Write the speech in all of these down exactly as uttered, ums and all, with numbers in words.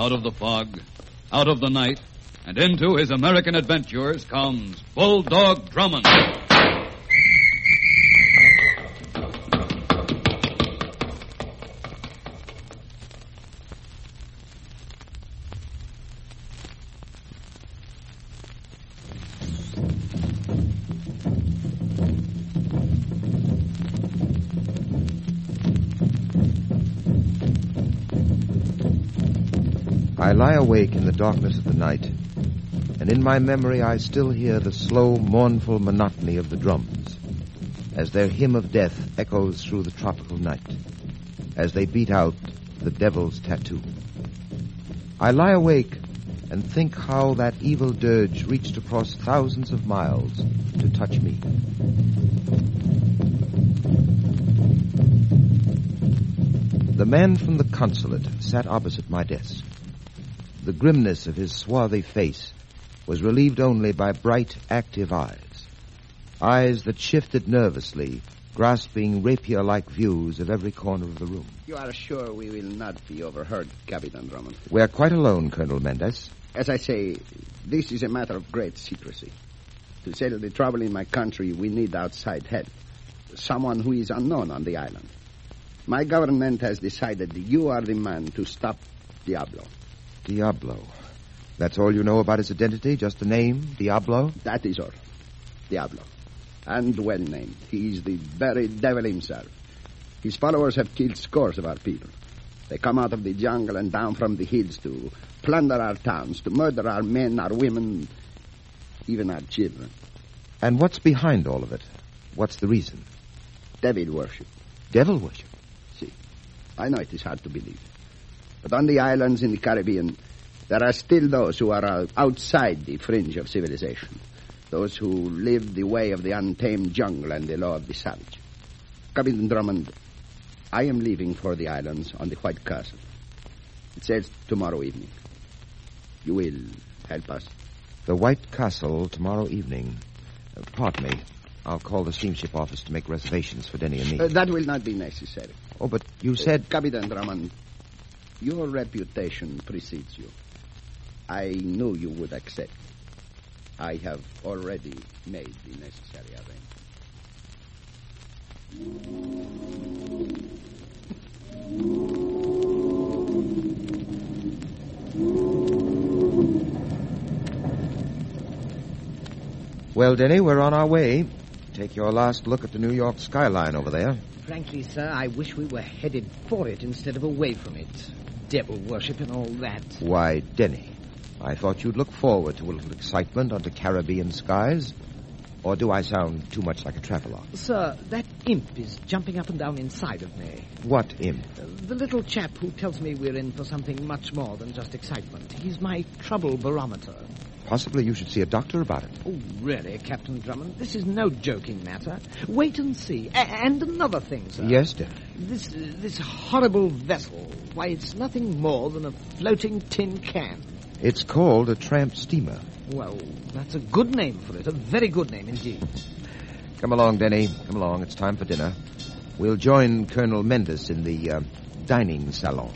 Out of the fog, out of the night, and into his American adventures comes Bulldog Drummond. I lie awake in the darkness of the night, and in my memory I still hear the slow, mournful monotony of the drums, as their hymn of death echoes through the tropical night, as they beat out the devil's tattoo. I lie awake and think how that evil dirge reached across thousands of miles to touch me. The man from the consulate sat opposite my desk. The grimness of his swarthy face was relieved only by bright, active eyes. Eyes that shifted nervously, grasping rapier-like views of every corner of the room. You are sure we will not be overheard, Captain Drummond? We're quite alone, Colonel Mendez. As I say, this is a matter of great secrecy. To settle the trouble in my country, we need outside help. Someone who is unknown on the island. My government has decided you are the man to stop Diablo. Diablo. That's all you know about his identity? Just the name, Diablo? That is all. Diablo. And well named. He is the very devil himself. His followers have killed scores of our people. They come out of the jungle and down from the hills to plunder our towns, to murder our men, our women, even our children. And what's behind all of it? What's the reason? Devil worship. Devil worship? See, I know it is hard to believe. But on the islands in the Caribbean, there are still those who are outside the fringe of civilization. Those who live the way of the untamed jungle and the law of the savage. Captain Drummond, I am leaving for the islands on the White Castle. It sails tomorrow evening. You will help us? The White Castle tomorrow evening. Uh, pardon me. I'll call the steamship office to make reservations for Denny and me. Uh, that will not be necessary. Oh, but you said... Uh, Captain Drummond, your reputation precedes you. I knew you would accept. I have already made the necessary arrangements. Well, Denny, we're on our way. Take your last look at the New York skyline over there. Frankly, sir, I wish we were headed for it instead of away from it. Devil worship and all that. Why, Denny, I thought you'd look forward to a little excitement under Caribbean skies. Or do I sound too much like a traveler? Sir, that imp is jumping up and down inside of me. What imp? Uh, the little chap who tells me we're in for something much more than just excitement. He's my trouble barometer. Possibly you should see a doctor about it. Oh, really, Captain Drummond? This is no joking matter. Wait and see. A- and another thing, sir. Yes, Denny. This, uh, this horrible vessel, why, it's nothing more than a floating tin can. It's called a tramp steamer. Well, that's a good name for it. A very good name indeed. Come along, Denny. Come along. It's time for dinner. We'll join Colonel Mendes in the uh, dining salon.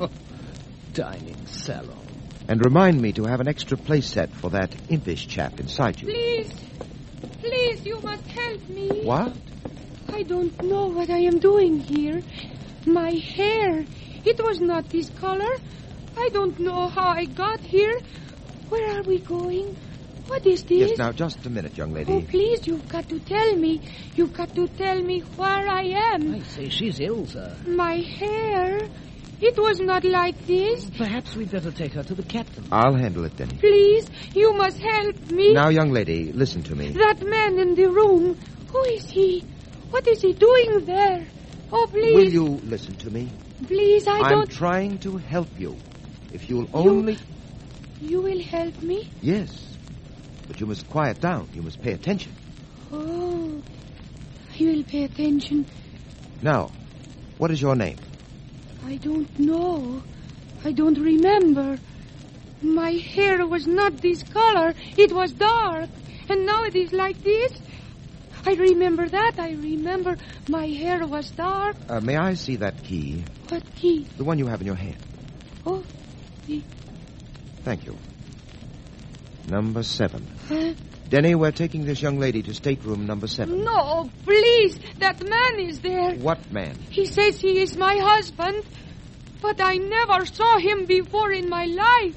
Dining salon. And remind me to have an extra place set for that impish chap inside you. Please, please, you must help me. What? I don't know what I am doing here. My hair, it was not this color. I don't know how I got here. Where are we going? What is this? Yes, now, just a minute, young lady. Oh, please, you've got to tell me. You've got to tell me where I am. I say she's ill, sir. My hair, it was not like this. Perhaps we'd better take her to the captain. I'll handle it, Denny. Please, you must help me. Now, young lady, listen to me. That man in the room, who is he? What is he doing there? Oh, please. Will you listen to me? Please, I I'm don't... trying to help you. If you'll only... You will help me? Yes. But you must quiet down. You must pay attention. Oh, I will pay attention. Now, what is your name? I don't know. I don't remember. My hair was not this color. It was dark. And now it is like this. I remember that. I remember my hair was dark. Uh, may I see that key? What key? The one you have in your hand. Oh, me. Thank you. Number seven. Huh? Denny, we're taking this young lady to stateroom number seven. No, please. That man is there. What man? He says he is my husband, but I never saw him before in my life.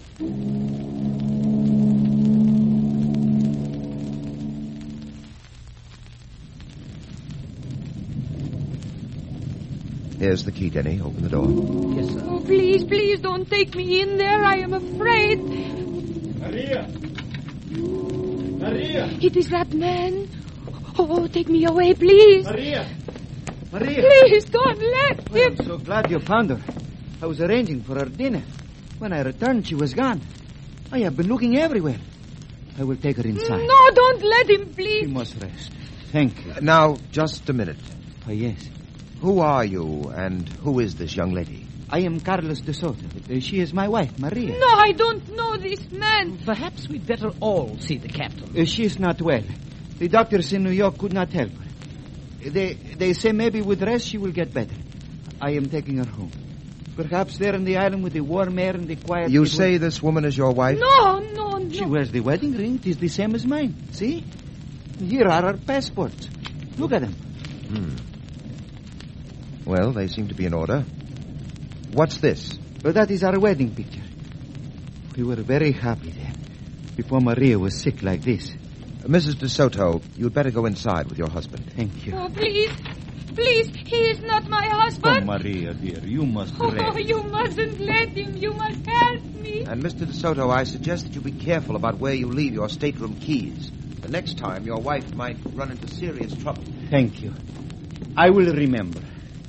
Here's the key, Denny. Open the door. Yes, sir. Oh, please, please don't take me in there. I am afraid. Maria! Maria! It is that man. Oh, take me away, please. Maria! Maria! Please don't let Well, him. I'm so glad you found her. I was arranging for her dinner. When I returned, she was gone. I have been looking everywhere. I will take her inside. No, don't let him, She please. must rest. Thank you. Now, just a minute. Oh, yes. Who are you, and who is this young lady? I am Carlos de Soto. Uh, She is my wife, Maria. No, I don't know this man. Perhaps we'd better all see the captain. Uh, she is not well. The doctors in New York could not help her. They, they say maybe with rest she will get better. I am taking her home. Perhaps there on the island with the warm air and the quiet... You it say will- this woman is your wife? No, no, no. She wears the wedding ring. It is the same as mine. See? Here are our passports. Look at them. Hmm. Well, they seem to be in order. What's this? But that is our wedding picture. We were very happy then, before Maria was sick like this. Missus De Soto, you'd better go inside with your husband. Thank you. Oh, please. Please, he is not my Oh, husband. Maria, dear, you must Oh, rest. you mustn't let him. You must help me. And Mister De Soto, I suggest that you be careful about where you leave your stateroom keys. The next time, your wife might run into serious trouble. Thank you. I will remember.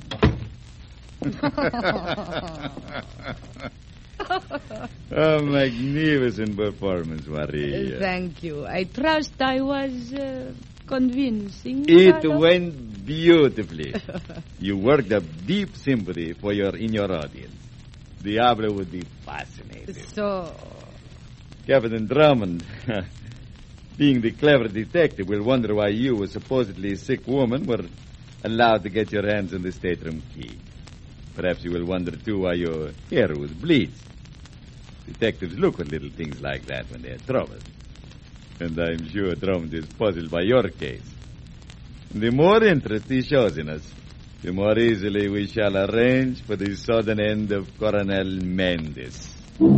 A magnificent performance, Maria. Thank you. I trust I was uh, convincing. It Carlos. went beautifully. You worked up deep sympathy for your in your audience. Diablo would be fascinated. So, Captain Drummond, being the clever detective, will wonder why you, a supposedly sick woman, were allowed to get your hands on the stateroom key. Perhaps you will wonder, too, why your hair was bleached. Detectives look at little things like that when they're troubled. And I'm sure Drummond is puzzled by your case. The more interest he shows in us, the more easily we shall arrange for the sudden end of Coronel Mendes.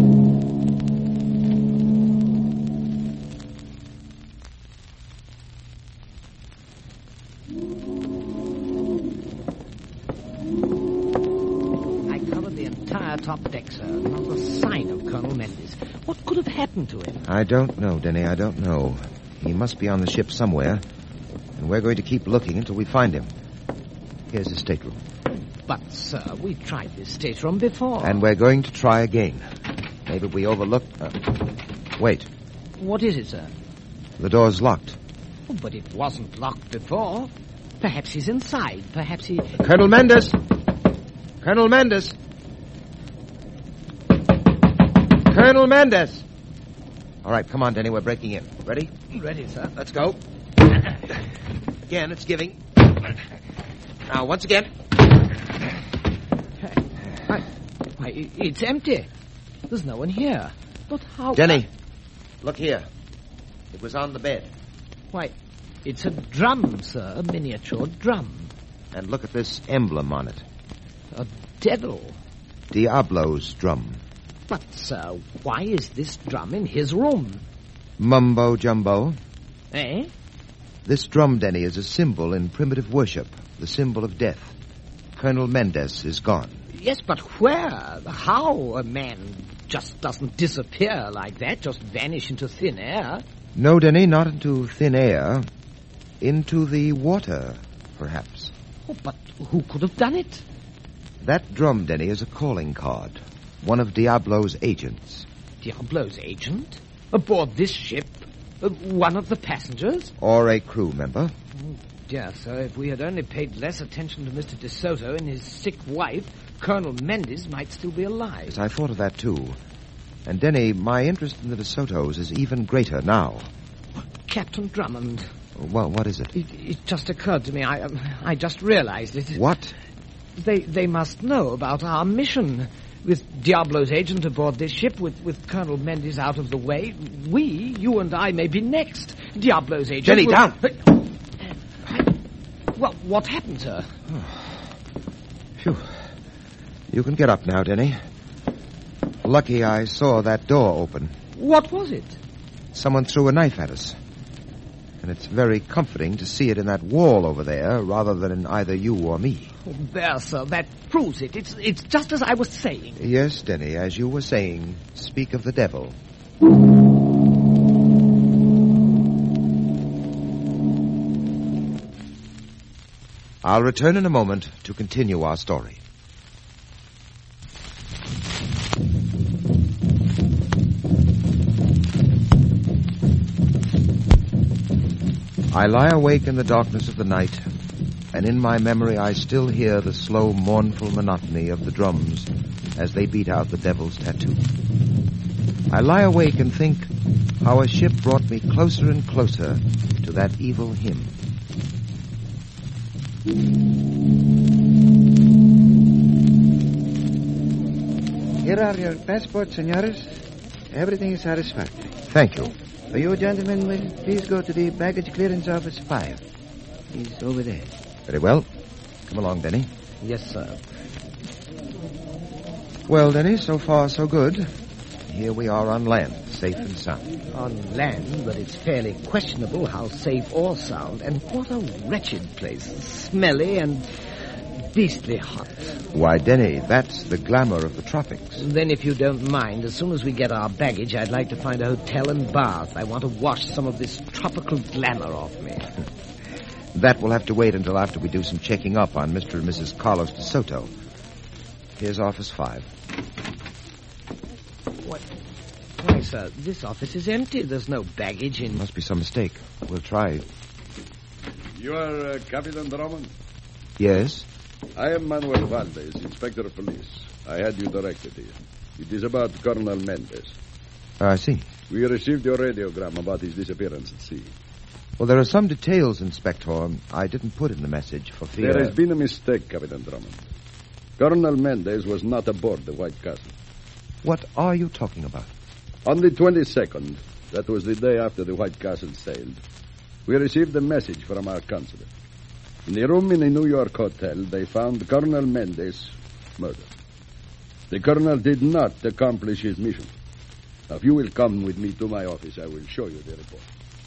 I covered the entire top deck, sir. Not a sign of Colonel Mendes. What could have happened to him? I don't know, Denny, I don't know. He must be on the ship somewhere, and we're going to keep looking until we find him. Here's his stateroom. But, sir, we tried this stateroom before. And we're going to try again. Maybe we overlooked... Uh, wait, What is it, sir? the door's locked. Oh, but it wasn't locked before. Perhaps he's inside. Perhaps he... Colonel Mendes! Colonel Mendes! Colonel Mendes! All right, come on, Denny, we're breaking in. Ready? Ready, sir. Let's go. Again, it's giving. Now, once again. Why, why, i- it's empty. There's no one here. But how... Denny, look here. It was on the bed. Why, it's a drum, sir. A miniature drum. And look at this emblem on it. A devil. Diablo's drum. But, sir, why is this drum in his room? Mumbo jumbo. Eh? This drum, Denny, is a symbol in primitive worship, the symbol of death. Colonel Mendes is gone. Yes, but where? How? A man just doesn't disappear like that, just vanish into thin air. No, Denny, not into thin air. Into the water, perhaps. Oh, but who could have done it? That drum, Denny, is a calling card. One of Diablo's agents. Diablo's agent? Aboard this ship? Uh, one of the passengers? Or a crew member. Dear sir, if we had only paid less attention to Mister De Soto and his sick wife, Colonel Mendes might still be alive. Yes, I thought of that, too. And, Denny, my interest in the De Sotos is even greater now. Captain Drummond. Well, what is it? It, it just occurred to me. I, um, I just realized it. What? They they must know about our mission. With Diablo's agent aboard this ship, with, with Colonel Mendes out of the way, we, you and I, may be next. Diablo's agent... Jenny, will... down! Well, what happened, sir? Phew. You can get up now, Denny. Lucky I saw that door open. What was it? Someone threw a knife at us. And it's very comforting to see it in that wall over there rather than in either you or me. Oh, there, sir. That proves it. It's, it's just as I was saying. Yes, Denny, as you were saying, speak of the devil. I'll return in a moment to continue our story. I lie awake in the darkness of the night, and in my memory I still hear the slow, mournful monotony of the drums as they beat out the devil's tattoo. I lie awake and think how a ship brought me closer and closer to that evil hymn. Here are your passports, senores. Everything is satisfactory. Thank you. You gentlemen will please go to the baggage clearance office five. He's over there. Very well. Come along, Denny. Yes, sir. Well, Denny, so far so good. Here we are on land, safe and sound. On land, but it's fairly questionable how safe or sound. And what a wretched place. Smelly and beastly hot. Why, Denny, that's the glamour of the tropics. Then, if you don't mind, as soon as we get our baggage, I'd like to find a hotel and bath. I want to wash some of this tropical glamour off me. That will have to wait until after we do some checking up on Mister and Missus Carlos de Soto. Here's office five. What? Why, sir, this office is empty. There's no baggage in... Must be some mistake. We'll try. You are uh, Captain Drummond? Yes? I am Manuel Valdez, Inspector of Police. I had you directed here. It is about Colonel Mendes. I see. We received your radiogram about his disappearance at sea. Well, there are some details, Inspector, I didn't put in the message for fear... There has been a mistake, Captain Drummond. Colonel Mendes was not aboard the White Castle. What are you talking about? On the twenty-second, that was the day after the White Castle sailed, we received a message from our consulate. In a room in a New York hotel, they found Colonel Mendes murdered. The colonel did not accomplish his mission. Now, if you will come with me to my office, I will show you the report.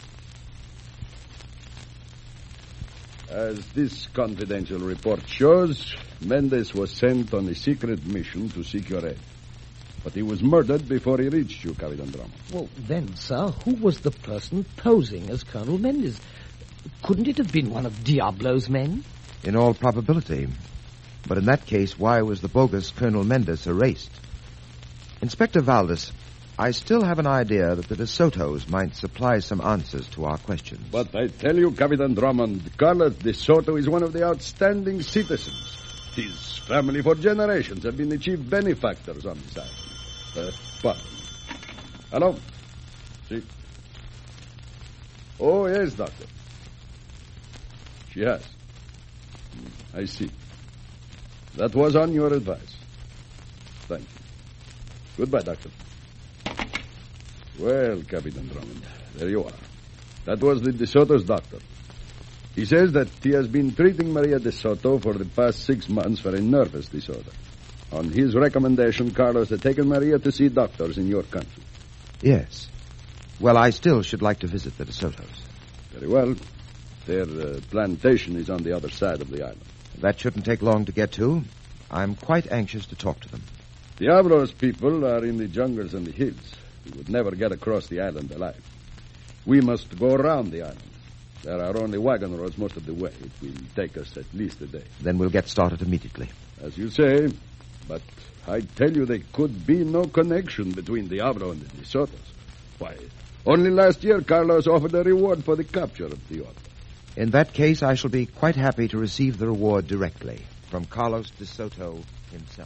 As this confidential report shows, Mendes was sent on a secret mission to seek your aid. But he was murdered before he reached you, Captain Drummond. Well, then, sir, who was the person posing as Colonel Mendes? Couldn't it have been one of Diablo's men? In all probability. But in that case, why was the bogus Colonel Mendes erased? Inspector Valdez, I still have an idea that the De Sotos might supply some answers to our questions. But I tell you, Captain Drummond, Carlos De Soto is one of the outstanding citizens. His family for generations have been the chief benefactors on this island. Uh, but... Hello? See? Oh, yes, Doctor. She has. I see. That was on your advice. Thank you. Goodbye, Doctor. Well, Captain Drummond, there you are. That was the De Soto's doctor. He says that he has been treating Maria De Soto for the past six months for a nervous disorder. On his recommendation, Carlos had taken Maria to see doctors in your country. Yes. Well, I still should like to visit the De Sotos. Very well. Their uh, plantation is on the other side of the island. That shouldn't take long to get to. I'm quite anxious to talk to them. Diablo's people are in the jungles and the hills. We would never get across the island alive. We must go around the island. There are only wagon roads most of the way. It will take us at least a day. Then we'll get started immediately. As you say, but I tell you there could be no connection between Diablo and the De Sotos. Why, only last year Carlos offered a reward for the capture of Diablo. In that case, I shall be quite happy to receive the reward directly from Carlos De Soto himself.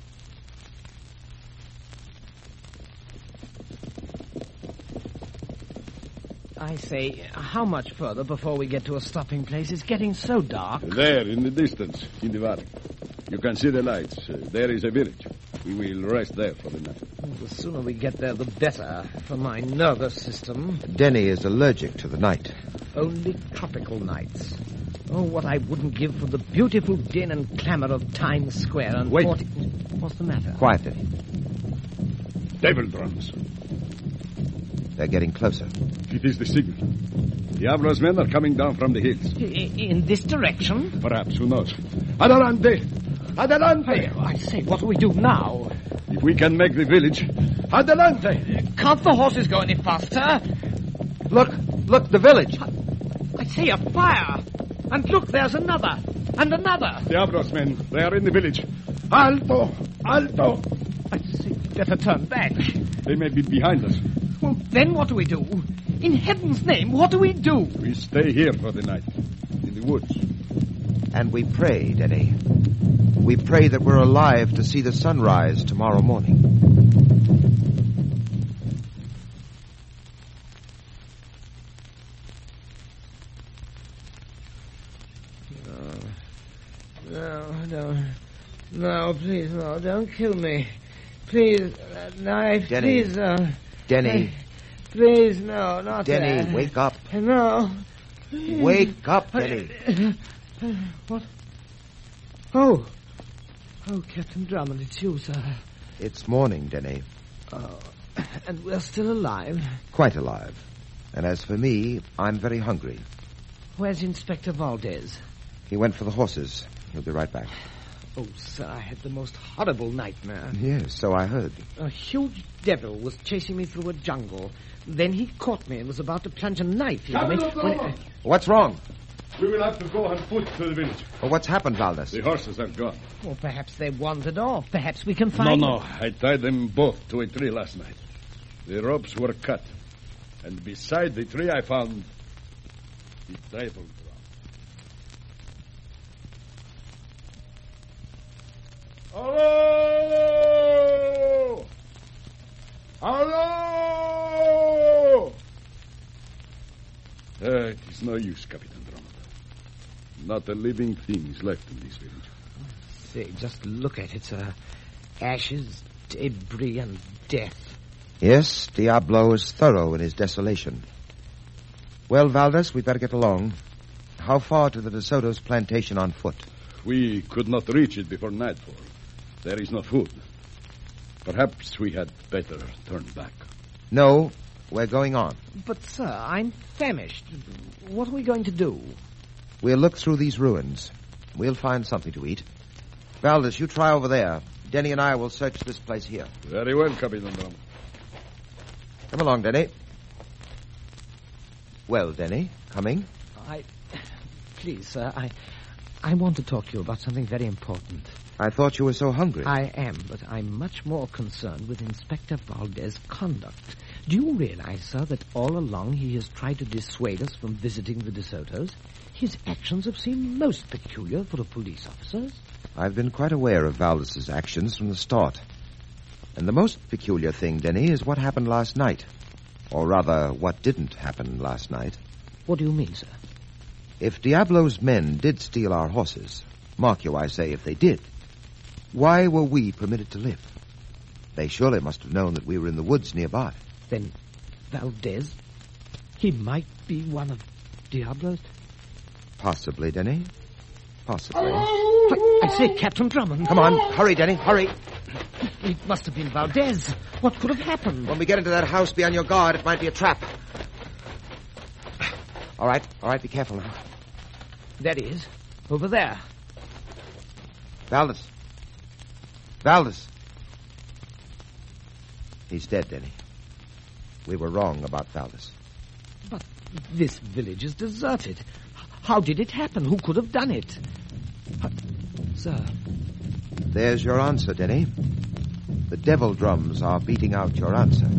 I say, how much further before we get to a stopping place? It's getting so dark. There, in the distance, in the valley. You can see the lights. Uh, there is a village. We will rest there for the night. The sooner we get there, the better for my nervous system. Denny is allergic to the night. Only tropical nights. Oh, what I wouldn't give for the beautiful din and clamor of Times Square. And Wait. forty... What's the matter? Quiet, Denny. Devil drums. They're getting closer. It is the signal. Diablo's men are coming down from the hills. I- in this direction? Perhaps, who knows? Adelante! Adelante! Hey, I say, what do we do now? If we can make the village, adelante! Can't the horses go any faster? Look! Look, the village! I say, a fire! And look, there's another! And another! Diablo's men, they are in the village. Alto! Alto! I say, better turn back. They may be behind us. Well, then what do we do? In heaven's name, what do we do? We stay here for the night, in the woods. And we pray, Denny. We pray that we're alive to see the sunrise tomorrow morning. No, no, no, please, no, don't kill me. Please, uh, knife, Denny. please, uh, Denny. please, no, not Denny, that. wake up. No. Wake up, Denny. What? Oh. Oh, Captain Drummond, it's you, sir. It's morning, Denny. Oh, and we're still alive. Quite alive. And as for me, I'm very hungry. Where's Inspector Valdez? He went for the horses. He'll be right back. Oh, sir, I had the most horrible nightmare. Yes, so I heard. A huge devil was chasing me through a jungle. Then he caught me and was about to plunge a knife into me. When... What's wrong? We will have to go on foot to the village. Well, what's happened, Valdez? The horses are gone. Well, perhaps they wandered off. Perhaps we can find No, no. them. I tied them both to a tree last night. The ropes were cut. And beside the tree I found the devil drum. Hello! Hello! Uh, it is no use, Captain Drummond. Not a living thing is left in this village. Say, just look at it, sir. Ashes, debris, and death. Yes, Diablo is thorough in his desolation. Well, Valdez, we'd better get along. How far to the De Soto's plantation on foot? We could not reach it before nightfall. There is no food. Perhaps we had better turn back. No, we're going on. But, sir, I'm famished. What are we going to do? We'll look through these ruins. We'll find something to eat. Valdez, you try over there. Denny and I will search this place here. Very well, Captain Drummond. Come along, Denny. Well, Denny, coming? I... Please, sir, I... I want to talk to you about something very important. I thought you were so hungry. I am, but I'm much more concerned with Inspector Valdez's conduct. Do you realize, sir, that all along he has tried to dissuade us from visiting the De Sotos? His actions have seemed most peculiar for a police officer. I've been quite aware of Valdez's actions from the start. And the most peculiar thing, Denny, is what happened last night. Or rather, what didn't happen last night. What do you mean, sir? If Diablo's men did steal our horses, mark you, I say, if they did, why were we permitted to live? They surely must have known that we were in the woods nearby. Then Valdez, he might be one of Diablo's? Possibly, Denny. Possibly. I, I say, Captain Drummond. Come on, hurry, Denny, hurry. It must have been Valdez. What could have happened? When we get into that house, be on your guard. It might be a trap. All right, all right, be careful now. There he is. Over there. Valdez. Valdez. He's dead, Denny. We were wrong about Valdez. But this village is deserted. How did it happen? Who could have done it? Uh, sir. There's your answer, Denny. The devil drums are beating out your answer.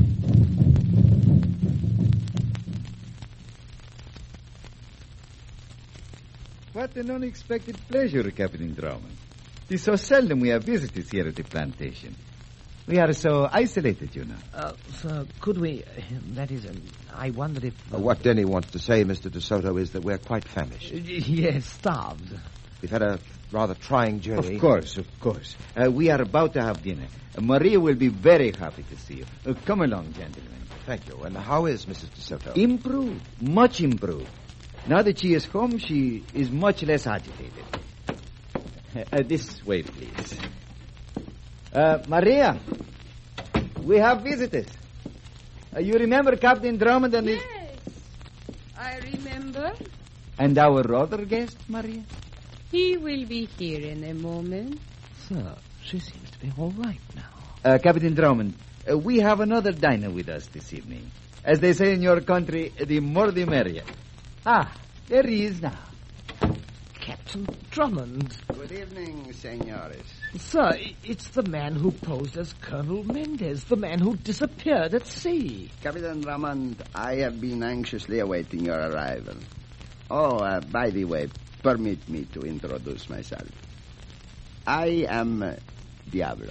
What an unexpected pleasure, Captain Drummond. It is so seldom we have visitors here at the plantation. We are so isolated, you know. Uh, sir, could we... Uh, that is, um, I wonder if... Uh, what Denny wants to say, Mister De Soto, is that we're quite famished. Uh, yes, starved. We've had a rather trying journey. Of course, of course. Uh, we are about to have dinner. Uh, Maria will be very happy to see you. Uh, come along, gentlemen. Thank you. And how is Missus DeSoto? Improved. Much improved. Now that she is home, she is much less agitated. Uh, uh, this way, please. Uh, Maria, we have visitors. Uh, you remember Captain Drummond and his... Yes, I remember. And our other guest, Maria? He will be here in a moment. Sir, she seems to be all right now. Uh, Captain Drummond, uh, we have another diner with us this evening. As they say in your country, the more the merrier. Ah, there he is now. Captain Drummond. Good evening, senores. Sir, i- it's the man who posed as Colonel Mendez, the man who disappeared at sea. Captain Drummond, I have been anxiously awaiting your arrival. Oh, uh, by the way, permit me to introduce myself. I am uh, Diablo.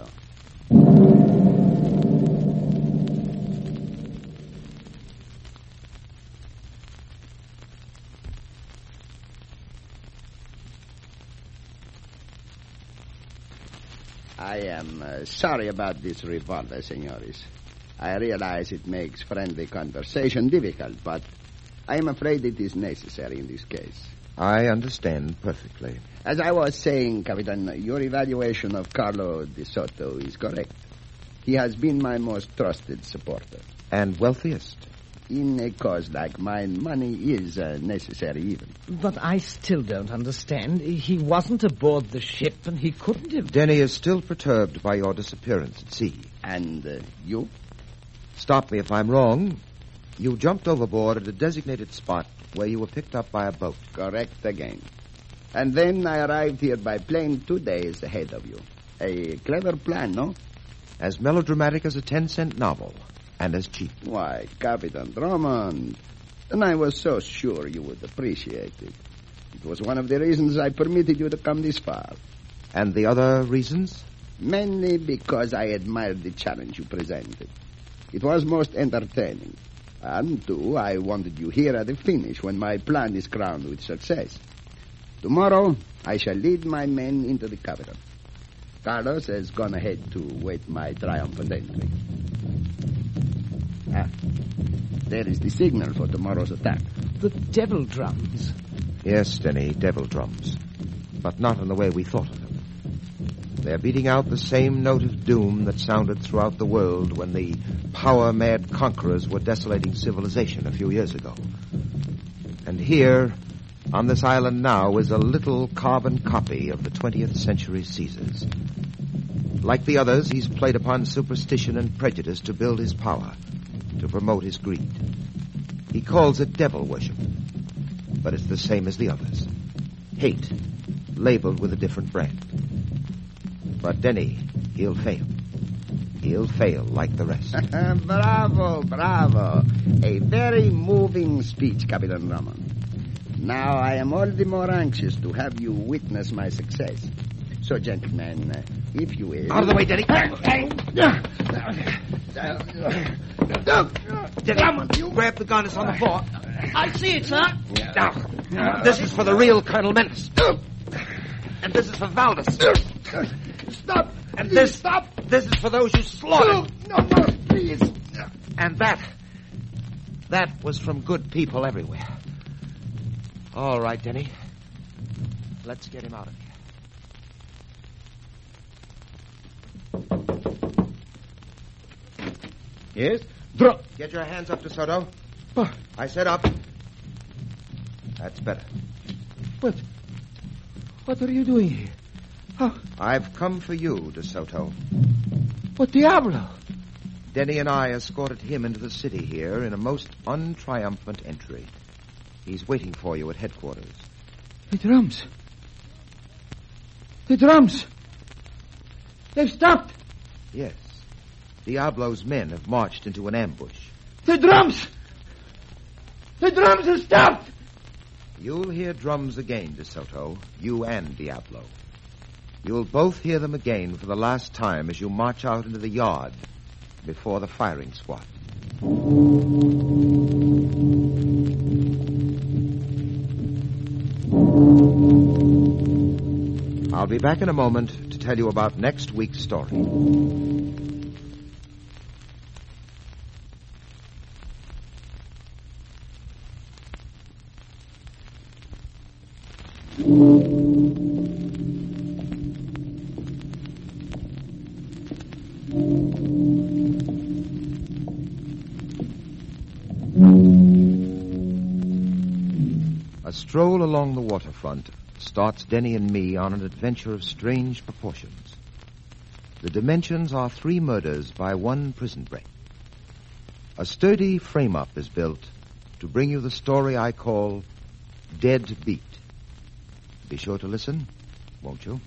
I am uh, sorry about this revolver, senores. I realize it makes friendly conversation difficult, but I am afraid it is necessary in this case. I understand perfectly. As I was saying, Capitan, your evaluation of Carlo De Soto is correct. He has been my most trusted supporter. And wealthiest. In a cause like mine, money is a necessary evil. But I still don't understand. He wasn't aboard the ship, and he couldn't have... Denny is still perturbed by your disappearance at sea. And uh, you? Stop me if I'm wrong. You jumped overboard at a designated spot where you were picked up by a boat. Correct again. And then I arrived here by plane two days ahead of you. A clever plan, no? As melodramatic as a ten-cent novel, and as cheap. Why, Captain Drummond, and I was so sure you would appreciate it. It was one of the reasons I permitted you to come this far. And the other reasons? Mainly because I admired the challenge you presented. It was most entertaining. And, too, I wanted you here at the finish when my plan is crowned with success. Tomorrow, I shall lead my men into the capital. Carlos has gone ahead to wait my triumphant entry. Ah, there is the signal for tomorrow's attack. The devil drums. Yes, Denny, devil drums. But not in the way we thought of them. They're beating out the same note of doom that sounded throughout the world when the power-mad conquerors were desolating civilization a few years ago. And here, on this island now, is a little carbon copy of the twentieth century Caesars. Like the others, he's played upon superstition and prejudice to build his power, to promote his greed. He calls it devil worship, but it's the same as the others. Hate, labeled with a different brand. But Denny, he'll fail. He'll fail like the rest. Bravo, bravo. A very moving speech, Captain Drummond. Now I am all the more anxious to have you witness my success. So, gentlemen, uh, if you will... Out of the way, Denny. Denny, you grab the gun. It's on the floor. I see it, sir. Now, this is for the real Colonel Menace. And this is for Valdez. Stop! And this, stop! This is for those you slaughtered. No, no, please. And that, that was from good people everywhere. All right, Denny. Let's get him out of here. Yes? Drum. Get your hands up, DeSoto. But, I said up. That's better. but, what are you doing here? How? I've come for you, DeSoto. But Diablo. Denny and I escorted him into the city here in a most untriumphant entry. He's waiting for you at headquarters. The drums. The drums. They've stopped. Yes. Diablo's men have marched into an ambush. The drums. The drums have stopped. You'll hear drums again, DeSoto. You and Diablo. You'll both hear them again for the last time as you march out into the yard before the firing squad. I'll be back in a moment to tell you about next week's story. A stroll along the waterfront starts Denny and me on an adventure of strange proportions. The dimensions are three murders by one prison break. A sturdy frame-up is built to bring you the story I call Dead Beat. Be sure to listen, won't you?